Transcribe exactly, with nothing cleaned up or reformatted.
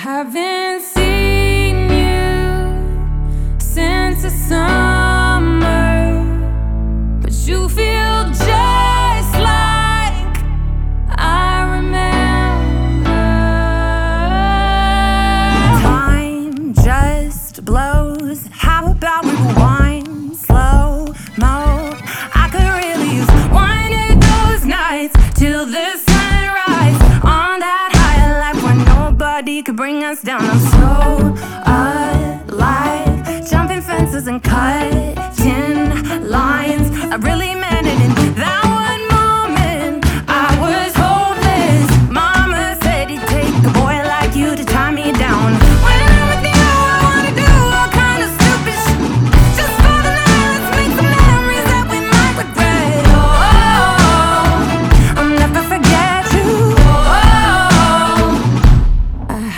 Haven't seen you since the summer, but you feel just like I remember. Time just blows. How about we rewind slow mo? I could really use one of those nights till the sunrise, on that higher life where nobody could bring us down. I'm so alive, jumping fences and cut